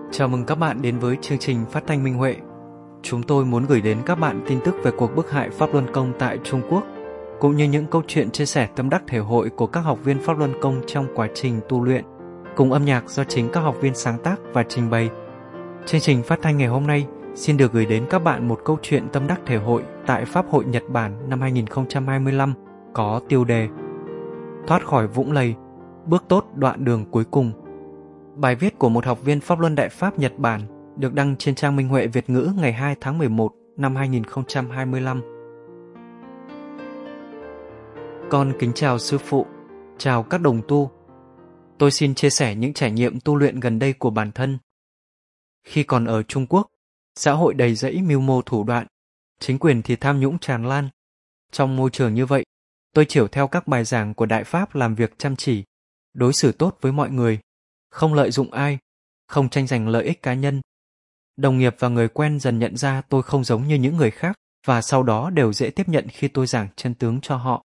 Chào mừng các bạn đến với chương trình phát thanh Minh Huệ. Chúng tôi muốn gửi đến các bạn tin tức về cuộc bức hại Pháp Luân Công tại Trung Quốc, cũng như những câu chuyện chia sẻ tâm đắc thể hội của các học viên Pháp Luân Công trong quá trình tu luyện, cùng âm nhạc do chính các học viên sáng tác và trình bày. Chương trình phát thanh ngày hôm nay xin được gửi đến các bạn một câu chuyện tâm đắc thể hội tại Pháp hội Nhật Bản năm 2025 có tiêu đề Thoát khỏi vũng lầy, bước tốt đoạn đường cuối cùng. Bài viết của một học viên Pháp Luân Đại Pháp Nhật Bản được đăng trên trang Minh Huệ Việt ngữ ngày 2 tháng 11 năm 2025. Con kính chào sư phụ, chào các đồng tu. Tôi xin chia sẻ những trải nghiệm tu luyện gần đây của bản thân. Khi còn ở Trung Quốc, xã hội đầy rẫy mưu mô thủ đoạn, chính quyền thì tham nhũng tràn lan. Trong môi trường như vậy, tôi chiểu theo các bài giảng của Đại Pháp làm việc chăm chỉ, đối xử tốt với mọi người, không lợi dụng ai, không tranh giành lợi ích cá nhân. Đồng nghiệp và người quen dần nhận ra tôi không giống như những người khác và sau đó đều dễ tiếp nhận khi tôi giảng chân tướng cho họ.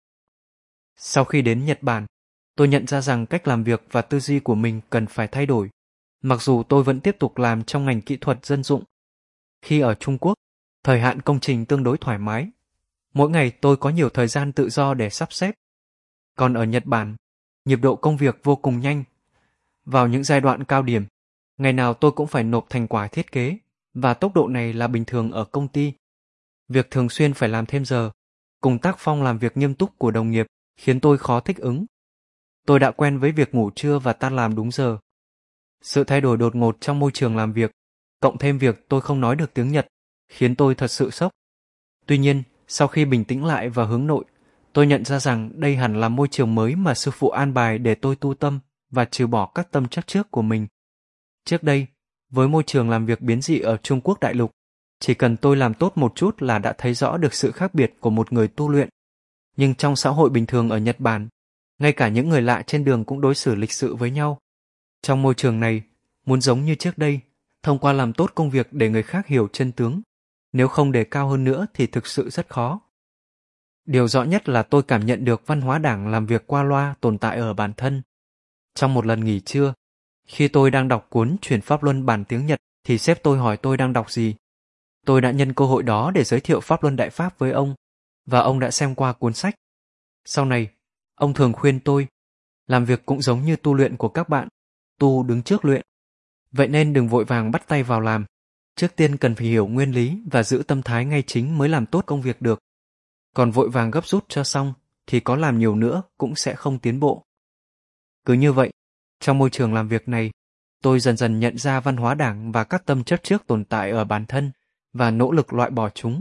Sau khi đến Nhật Bản, tôi nhận ra rằng cách làm việc và tư duy của mình cần phải thay đổi, mặc dù tôi vẫn tiếp tục làm trong ngành kỹ thuật dân dụng. Khi ở Trung Quốc, thời hạn công trình tương đối thoải mái. Mỗi ngày tôi có nhiều thời gian tự do để sắp xếp. Còn ở Nhật Bản, nhịp độ công việc vô cùng nhanh. Vào những giai đoạn cao điểm, ngày nào tôi cũng phải nộp thành quả thiết kế, và tốc độ này là bình thường ở công ty. Việc thường xuyên phải làm thêm giờ, cùng tác phong làm việc nghiêm túc của đồng nghiệp khiến tôi khó thích ứng. Tôi đã quen với việc ngủ trưa và tan làm đúng giờ. Sự thay đổi đột ngột trong môi trường làm việc, cộng thêm việc tôi không nói được tiếng Nhật, khiến tôi thật sự sốc. Tuy nhiên, sau khi bình tĩnh lại và hướng nội, tôi nhận ra rằng đây hẳn là môi trường mới mà sư phụ an bài để tôi tu tâm và trừ bỏ các tâm chấp trước của mình. Trước đây, với môi trường làm việc biến dị ở Trung Quốc đại lục, chỉ cần tôi làm tốt một chút là đã thấy rõ được sự khác biệt của một người tu luyện. Nhưng trong xã hội bình thường ở Nhật Bản, ngay cả những người lạ trên đường cũng đối xử lịch sự với nhau. Trong môi trường này, muốn giống như trước đây, thông qua làm tốt công việc để người khác hiểu chân tướng, nếu không đề cao hơn nữa thì thực sự rất khó. Điều rõ nhất là tôi cảm nhận được văn hóa đảng làm việc qua loa tồn tại ở bản thân. Trong một lần nghỉ trưa, khi tôi đang đọc cuốn Chuyển Pháp Luân bản tiếng Nhật thì sếp tôi hỏi tôi đang đọc gì. Tôi đã nhân cơ hội đó để giới thiệu Pháp Luân Đại Pháp với ông, và ông đã xem qua cuốn sách. Sau này, ông thường khuyên tôi, làm việc cũng giống như tu luyện của các bạn, tu đứng trước luyện. Vậy nên đừng vội vàng bắt tay vào làm. Trước tiên cần phải hiểu nguyên lý và giữ tâm thái ngay chính mới làm tốt công việc được. Còn vội vàng gấp rút cho xong thì có làm nhiều nữa cũng sẽ không tiến bộ. Cứ như vậy, trong môi trường làm việc này, tôi dần dần nhận ra văn hóa đảng và các tâm chấp trước tồn tại ở bản thân và nỗ lực loại bỏ chúng.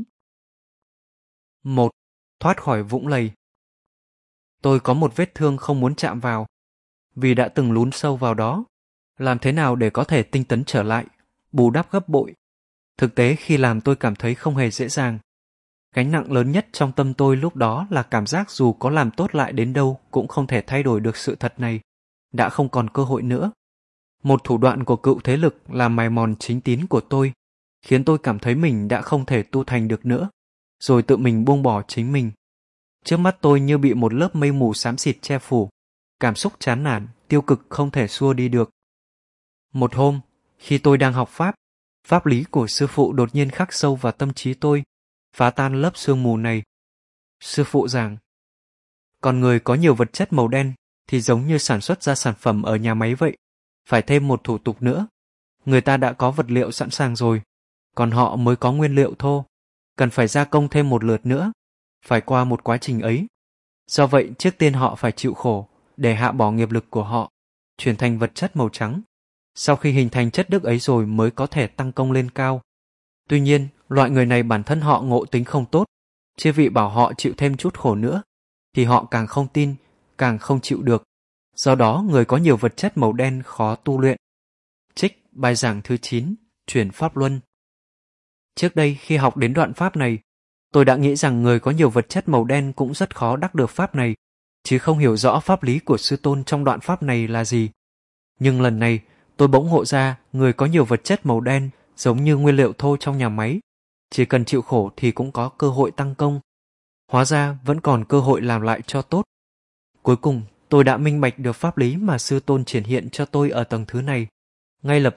1. Thoát khỏi vũng lầy. Tôi có một vết thương không muốn chạm vào, vì đã từng lún sâu vào đó. Làm thế nào để có thể tinh tấn trở lại, bù đắp gấp bội? Thực tế khi làm tôi cảm thấy không hề dễ dàng. Gánh nặng lớn nhất trong tâm tôi lúc đó là cảm giác dù có làm tốt lại đến đâu cũng không thể thay đổi được sự thật này. Đã không còn cơ hội nữa. Một thủ đoạn của cựu thế lực làm mài mòn chính tín của tôi, khiến tôi cảm thấy mình đã không thể tu thành được nữa, rồi tự mình buông bỏ chính mình. Trước mắt tôi như bị một lớp mây mù xám xịt che phủ, cảm xúc chán nản, tiêu cực không thể xua đi được. Một hôm, khi tôi đang học Pháp, pháp lý của sư phụ đột nhiên khắc sâu vào tâm trí tôi, phá tan lớp sương mù này. Sư phụ giảng, con người có nhiều vật chất màu đen thì giống như sản xuất ra sản phẩm ở nhà máy vậy. Phải thêm một thủ tục nữa. Người ta đã có vật liệu sẵn sàng rồi, còn họ mới có nguyên liệu thô. Cần phải gia công thêm một lượt nữa, phải qua một quá trình ấy. Do vậy, trước tiên họ phải chịu khổ để hạ bỏ nghiệp lực của họ, chuyển thành vật chất màu trắng. Sau khi hình thành chất đức ấy rồi mới có thể tăng công lên cao. Tuy nhiên, loại người này bản thân họ ngộ tính không tốt, chư vị bảo họ chịu thêm chút khổ nữa, thì họ càng không tin, càng không chịu được. Do đó, người có nhiều vật chất màu đen khó tu luyện. Trích bài giảng thứ 9, Chuyển Pháp Luân. Trước đây khi học đến đoạn Pháp này, tôi đã nghĩ rằng người có nhiều vật chất màu đen cũng rất khó đắc được Pháp này, chứ không hiểu rõ pháp lý của sư tôn trong đoạn Pháp này là gì. Nhưng lần này, tôi bỗng ngộ ra người có nhiều vật chất màu đen giống như nguyên liệu thô trong nhà máy. Chỉ cần chịu khổ thì cũng có cơ hội tăng công. Hóa ra vẫn còn cơ hội làm lại cho tốt. Cuối cùng, tôi đã minh bạch được pháp lý mà sư tôn triển hiện cho tôi ở tầng thứ này. Ngay lập tức,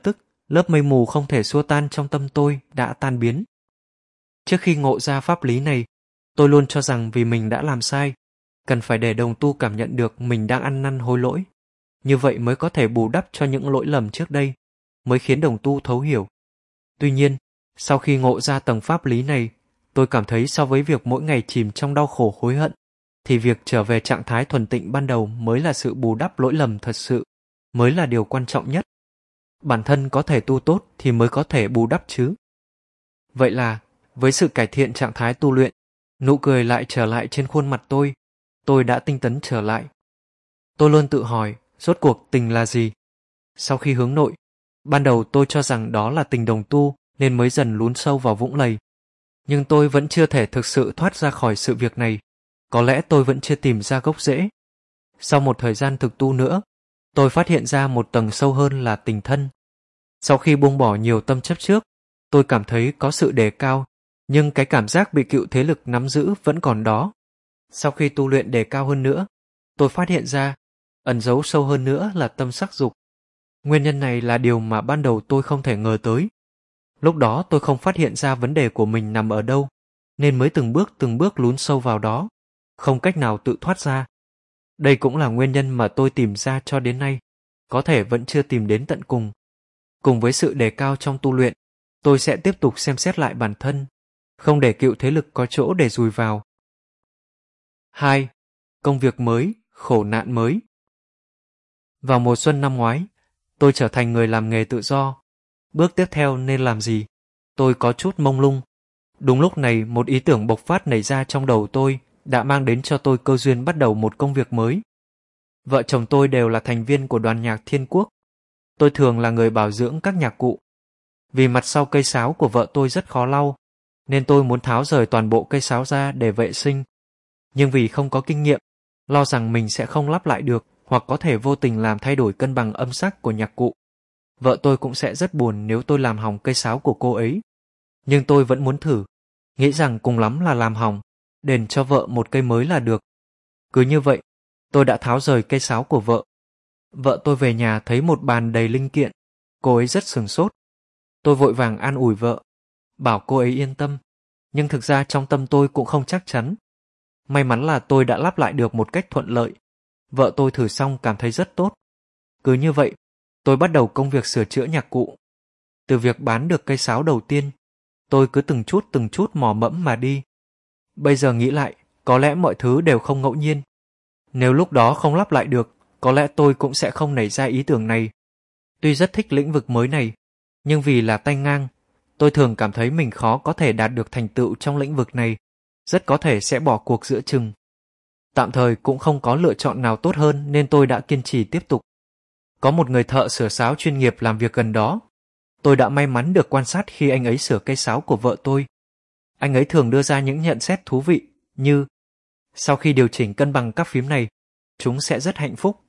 lớp mây mù không thể xua tan trong tâm tôi đã tan biến. Trước khi ngộ ra pháp lý này, tôi luôn cho rằng vì mình đã làm sai, cần phải để đồng tu cảm nhận được mình đang ăn năn hối lỗi. Như vậy mới có thể bù đắp cho những lỗi lầm trước đây, mới khiến đồng tu thấu hiểu. Tuy nhiên, sau khi ngộ ra tầng pháp lý này, tôi cảm thấy so với việc mỗi ngày chìm trong đau khổ hối hận, thì việc trở về trạng thái thuần tịnh ban đầu mới là sự bù đắp lỗi lầm thật sự, mới là điều quan trọng nhất. Bản thân có thể tu tốt thì mới có thể bù đắp chứ. Vậy là, với sự cải thiện trạng thái tu luyện, nụ cười lại trở lại trên khuôn mặt tôi đã tinh tấn trở lại. Tôi luôn tự hỏi, rốt cuộc tình là gì? Sau khi hướng nội, ban đầu tôi cho rằng đó là tình đồng tu nên mới dần lún sâu vào vũng lầy. Nhưng tôi vẫn chưa thể thực sự thoát ra khỏi sự việc này. Có lẽ tôi vẫn chưa tìm ra gốc rễ. Sau một thời gian thực tu nữa, tôi phát hiện ra một tầng sâu hơn là tình thân. Sau khi buông bỏ nhiều tâm chấp trước, tôi cảm thấy có sự đề cao, nhưng cái cảm giác bị cựu thế lực nắm giữ vẫn còn đó. Sau khi tu luyện đề cao hơn nữa, tôi phát hiện ra, ẩn giấu sâu hơn nữa là tâm sắc dục. Nguyên nhân này là điều mà ban đầu tôi không thể ngờ tới. Lúc đó tôi không phát hiện ra vấn đề của mình nằm ở đâu, nên mới từng bước lún sâu vào đó, không cách nào tự thoát ra. Đây cũng là nguyên nhân mà tôi tìm ra cho đến nay, có thể vẫn chưa tìm đến tận cùng. Cùng với sự đề cao trong tu luyện, tôi sẽ tiếp tục xem xét lại bản thân, không để cựu thế lực có chỗ để dùi vào. 2. Công việc mới, khổ nạn mới. Vào mùa xuân năm ngoái, tôi trở thành người làm nghề tự do. Bước tiếp theo nên làm gì? Tôi có chút mông lung. Đúng lúc này một ý tưởng bộc phát nảy ra trong đầu tôi đã mang đến cho tôi cơ duyên bắt đầu một công việc mới. Vợ chồng tôi đều là thành viên của đoàn nhạc Thiên Quốc. Tôi thường là người bảo dưỡng các nhạc cụ. Vì mặt sau cây sáo của vợ tôi rất khó lau, nên tôi muốn tháo rời toàn bộ cây sáo ra để vệ sinh. Nhưng vì không có kinh nghiệm, lo rằng mình sẽ không lắp lại được hoặc có thể vô tình làm thay đổi cân bằng âm sắc của nhạc cụ. Vợ tôi cũng sẽ rất buồn nếu tôi làm hỏng cây sáo của cô ấy. Nhưng tôi vẫn muốn thử, nghĩ rằng cùng lắm là làm hỏng, đền cho vợ một cây mới là được. Cứ như vậy, tôi đã tháo rời cây sáo của vợ. Vợ tôi về nhà thấy một bàn đầy linh kiện, cô ấy rất sửng sốt. Tôi vội vàng an ủi vợ, bảo cô ấy yên tâm, nhưng thực ra trong tâm tôi cũng không chắc chắn. May mắn là tôi đã lắp lại được một cách thuận lợi. Vợ tôi thử xong cảm thấy rất tốt. Cứ như vậy, tôi bắt đầu công việc sửa chữa nhạc cụ. Từ việc bán được cây sáo đầu tiên, tôi cứ từng chút mò mẫm mà đi. Bây giờ nghĩ lại, có lẽ mọi thứ đều không ngẫu nhiên. Nếu lúc đó không lắp lại được, có lẽ tôi cũng sẽ không nảy ra ý tưởng này. Tuy rất thích lĩnh vực mới này, nhưng vì là tay ngang, tôi thường cảm thấy mình khó có thể đạt được thành tựu trong lĩnh vực này, rất có thể sẽ bỏ cuộc giữa chừng. Tạm thời cũng không có lựa chọn nào tốt hơn nên tôi đã kiên trì tiếp tục. Có một người thợ sửa sáo chuyên nghiệp làm việc gần đó. Tôi đã may mắn được quan sát khi anh ấy sửa cây sáo của vợ tôi. Anh ấy thường đưa ra những nhận xét thú vị như: sau khi điều chỉnh cân bằng các phím này, chúng sẽ rất hạnh phúc.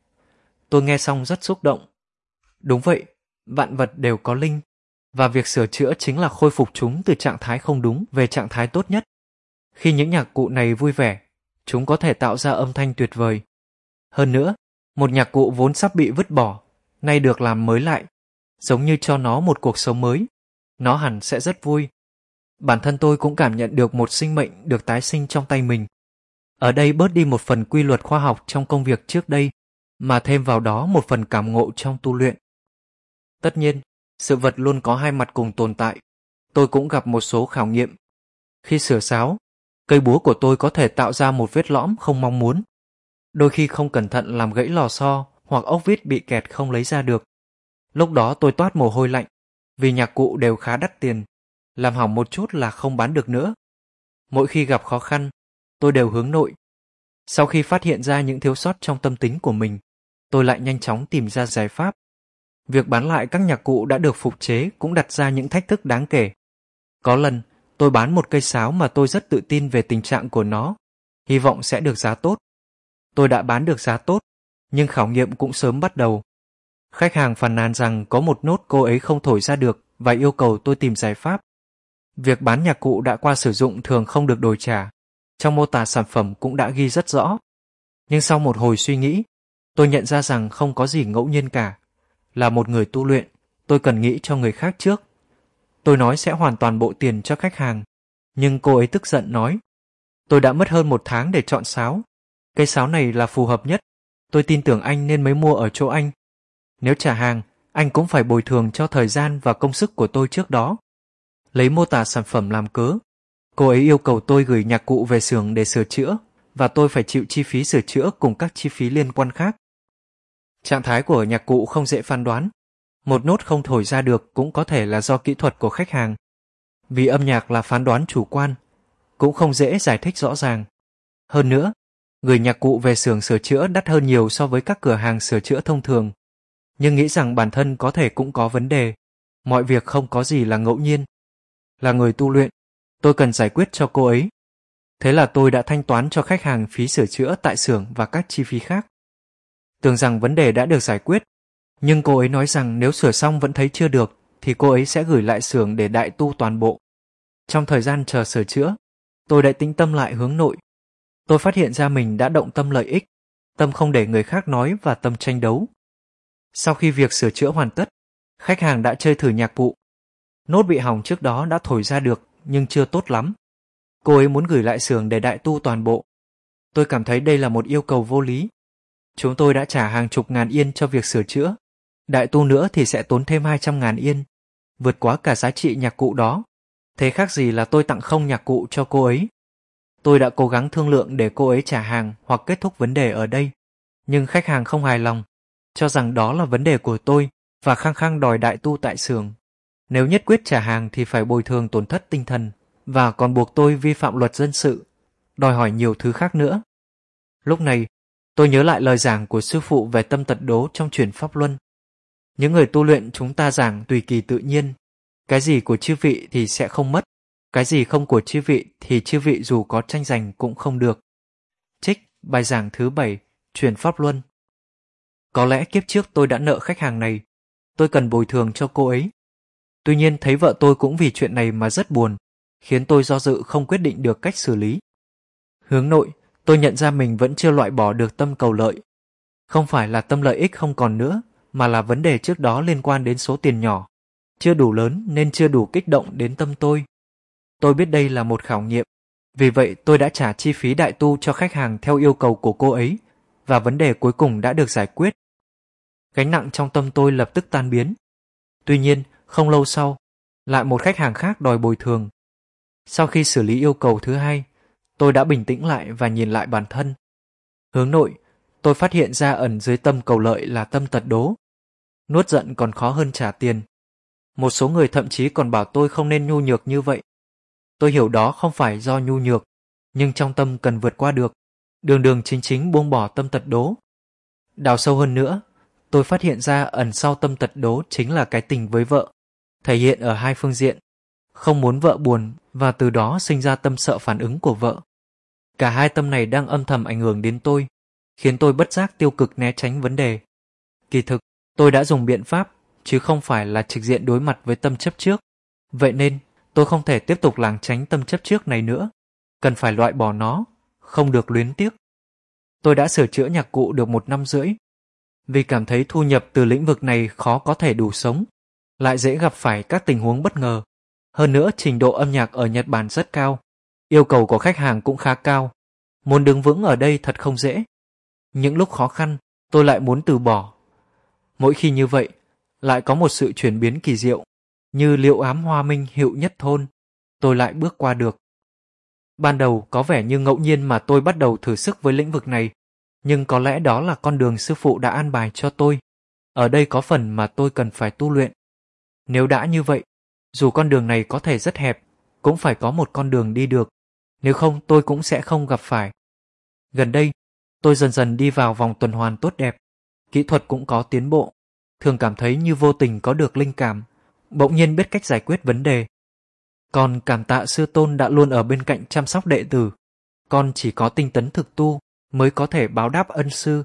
Tôi nghe xong rất xúc động. Đúng vậy, vạn vật đều có linh, và việc sửa chữa chính là khôi phục chúng từ trạng thái không đúng về trạng thái tốt nhất. Khi những nhạc cụ này vui vẻ, chúng có thể tạo ra âm thanh tuyệt vời. Hơn nữa, một nhạc cụ vốn sắp bị vứt bỏ, nay được làm mới lại, giống như cho nó một cuộc sống mới. Nó hẳn sẽ rất vui. Bản thân tôi cũng cảm nhận được một sinh mệnh được tái sinh trong tay mình. Ở đây bớt đi một phần quy luật khoa học trong công việc trước đây, mà thêm vào đó một phần cảm ngộ trong tu luyện. Tất nhiên, sự vật luôn có hai mặt cùng tồn tại. Tôi cũng gặp một số khảo nghiệm. Khi sửa sáo, cây búa của tôi có thể tạo ra một vết lõm không mong muốn. Đôi khi không cẩn thận làm gãy lò xo hoặc ốc vít bị kẹt không lấy ra được. Lúc đó tôi toát mồ hôi lạnh, vì nhạc cụ đều khá đắt tiền, làm hỏng một chút là không bán được nữa. Mỗi khi gặp khó khăn, tôi đều hướng nội. Sau khi phát hiện ra những thiếu sót trong tâm tính của mình, tôi lại nhanh chóng tìm ra giải pháp. Việc bán lại các nhạc cụ đã được phục chế cũng đặt ra những thách thức đáng kể. Có lần, tôi bán một cây sáo mà tôi rất tự tin về tình trạng của nó, hy vọng sẽ được giá tốt. Tôi đã bán được giá tốt, nhưng khảo nghiệm cũng sớm bắt đầu. Khách hàng phàn nàn rằng có một nốt cô ấy không thổi ra được và yêu cầu tôi tìm giải pháp. Việc bán nhạc cụ đã qua sử dụng thường không được đổi trả. Trong mô tả sản phẩm cũng đã ghi rất rõ. Nhưng sau một hồi suy nghĩ, tôi nhận ra rằng không có gì ngẫu nhiên cả. Là một người tu luyện, tôi cần nghĩ cho người khác trước. Tôi nói sẽ hoàn toàn bộ tiền cho khách hàng, nhưng cô ấy tức giận nói, tôi đã mất hơn 1 tháng để chọn sáo. Cây sáo này là phù hợp nhất. Tôi tin tưởng anh nên mới mua ở chỗ anh. Nếu trả hàng, anh cũng phải bồi thường cho thời gian và công sức của tôi trước đó. Lấy mô tả sản phẩm làm cớ, cô ấy yêu cầu tôi gửi nhạc cụ về xưởng để sửa chữa, và tôi phải chịu chi phí sửa chữa cùng các chi phí liên quan khác. Trạng thái của nhạc cụ không dễ phán đoán. Một nốt không thổi ra được cũng có thể là do kỹ thuật của khách hàng. Vì âm nhạc là phán đoán chủ quan, cũng không dễ giải thích rõ ràng. Hơn nữa, gửi nhạc cụ về xưởng sửa chữa đắt hơn nhiều so với các cửa hàng sửa chữa thông thường. Nhưng nghĩ rằng bản thân có thể cũng có vấn đề. Mọi việc không có gì là ngẫu nhiên. Là người tu luyện, tôi cần giải quyết cho cô ấy. Thế là tôi đã thanh toán cho khách hàng phí sửa chữa tại xưởng và các chi phí khác. Tưởng rằng vấn đề đã được giải quyết, nhưng cô ấy nói rằng nếu sửa xong vẫn thấy chưa được thì cô ấy sẽ gửi lại xưởng để đại tu toàn bộ. Trong thời gian chờ sửa chữa, tôi đã tĩnh tâm lại hướng nội. Tôi phát hiện ra mình đã động tâm lợi ích, tâm không để người khác nói và tâm tranh đấu. Sau khi việc sửa chữa hoàn tất, khách hàng đã chơi thử nhạc cụ. Nốt bị hỏng trước đó đã thổi ra được nhưng chưa tốt lắm. Cô ấy muốn gửi lại xưởng để đại tu toàn bộ. Tôi cảm thấy đây là một yêu cầu vô lý. Chúng tôi đã trả hàng chục ngàn yên cho việc sửa chữa. Đại tu nữa thì sẽ tốn thêm 200.000 yên, vượt quá cả giá trị nhạc cụ đó. Thế khác gì là tôi tặng không nhạc cụ cho cô ấy. Tôi đã cố gắng thương lượng để cô ấy trả hàng hoặc kết thúc vấn đề ở đây. Nhưng khách hàng không hài lòng, cho rằng đó là vấn đề của tôi và khăng khăng đòi đại tu tại xưởng. Nếu nhất quyết trả hàng thì phải bồi thường tổn thất tinh thần và còn buộc tôi vi phạm luật dân sự, đòi hỏi nhiều thứ khác nữa. Lúc này, tôi nhớ lại lời giảng của sư phụ về tâm tật đố trong truyền Pháp Luân. Những người tu luyện chúng ta giảng tùy kỳ tự nhiên. Cái gì của chư vị thì sẽ không mất. Cái gì không của chư vị thì chư vị dù có tranh giành cũng không được. Trích bài giảng thứ 7, truyền Pháp Luân. Có lẽ kiếp trước tôi đã nợ khách hàng này. Tôi cần bồi thường cho cô ấy. Tuy nhiên thấy vợ tôi cũng vì chuyện này mà rất buồn, khiến tôi do dự không quyết định được cách xử lý. Hướng nội, tôi nhận ra mình vẫn chưa loại bỏ được tâm cầu lợi. Không phải là tâm lợi ích không còn nữa, mà là vấn đề trước đó liên quan đến số tiền nhỏ. Chưa đủ lớn nên chưa đủ kích động đến tâm tôi. Tôi biết đây là một khảo nghiệm. Vì vậy tôi đã trả chi phí đại tu cho khách hàng theo yêu cầu của cô ấy, và vấn đề cuối cùng đã được giải quyết. Gánh nặng trong tâm tôi lập tức tan biến. Tuy nhiên, không lâu sau, lại một khách hàng khác đòi bồi thường. Sau khi xử lý yêu cầu thứ hai, tôi đã bình tĩnh lại và nhìn lại bản thân. Hướng nội, tôi phát hiện ra ẩn dưới tâm cầu lợi là tâm tật đố. Nuốt giận còn khó hơn trả tiền. Một số người thậm chí còn bảo tôi không nên nhu nhược như vậy. Tôi hiểu đó không phải do nhu nhược, nhưng trong tâm cần vượt qua được, đường đường chính chính buông bỏ tâm tật đố. Đào sâu hơn nữa, tôi phát hiện ra ẩn sau tâm tật đố chính là cái tình với vợ, thể hiện ở hai phương diện, không muốn vợ buồn và từ đó sinh ra tâm sợ phản ứng của vợ. Cả hai tâm này đang âm thầm ảnh hưởng đến tôi, khiến tôi bất giác tiêu cực né tránh vấn đề. Kỳ thực, tôi đã dùng biện pháp, chứ không phải là trực diện đối mặt với tâm chấp trước. Vậy nên, tôi không thể tiếp tục lảng tránh tâm chấp trước này nữa. Cần phải loại bỏ nó, không được luyến tiếc. Tôi đã sửa chữa nhạc cụ được 1 năm rưỡi. Vì cảm thấy thu nhập từ lĩnh vực này khó có thể đủ sống, lại dễ gặp phải các tình huống bất ngờ. Hơn nữa trình độ âm nhạc ở Nhật Bản rất cao, yêu cầu của khách hàng cũng khá cao. Muốn đứng vững ở đây thật không dễ. Những lúc khó khăn, tôi lại muốn từ bỏ. Mỗi khi như vậy, lại có một sự chuyển biến kỳ diệu, như liệu ám hoa minh hữu nhất thôn, tôi lại bước qua được. Ban đầu có vẻ như ngẫu nhiên mà tôi bắt đầu thử sức với lĩnh vực này, nhưng có lẽ đó là con đường sư phụ đã an bài cho tôi. Ở đây có phần mà tôi cần phải tu luyện. Nếu đã như vậy, dù con đường này có thể rất hẹp, cũng phải có một con đường đi được, nếu không tôi cũng sẽ không gặp phải. Gần đây, tôi dần dần đi vào vòng tuần hoàn tốt đẹp, kỹ thuật cũng có tiến bộ, thường cảm thấy như vô tình có được linh cảm, bỗng nhiên biết cách giải quyết vấn đề. Còn cảm tạ sư tôn đã luôn ở bên cạnh chăm sóc đệ tử, con chỉ có tinh tấn thực tu mới có thể báo đáp ân sư.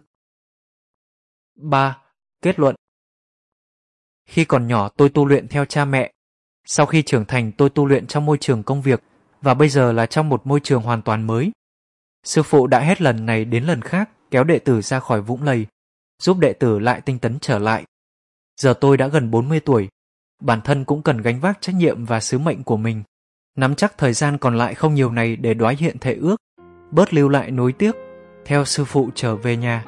3. Kết luận. Khi còn nhỏ tôi tu luyện theo cha mẹ. Sau khi trưởng thành tôi tu luyện trong môi trường công việc và bây giờ là trong một môi trường hoàn toàn mới. Sư phụ đã hết lần này đến lần khác kéo đệ tử ra khỏi vũng lầy, giúp đệ tử lại tinh tấn trở lại. Giờ tôi đã gần 40 tuổi, bản thân cũng cần gánh vác trách nhiệm và sứ mệnh của mình. Nắm chắc thời gian còn lại không nhiều này để đoái hiện thệ ước, bớt lưu lại nối tiếc, theo sư phụ trở về nhà.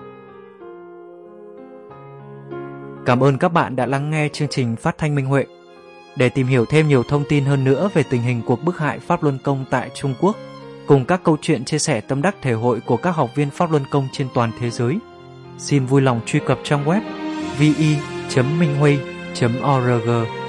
Cảm ơn các bạn đã lắng nghe chương trình Phát thanh Minh Huệ. Để tìm hiểu thêm nhiều thông tin hơn nữa về tình hình cuộc bức hại Pháp Luân Công tại Trung Quốc, cùng các câu chuyện chia sẻ tâm đắc thể hội của các học viên Pháp Luân Công trên toàn thế giới, xin vui lòng truy cập trang web vi.minhui.org.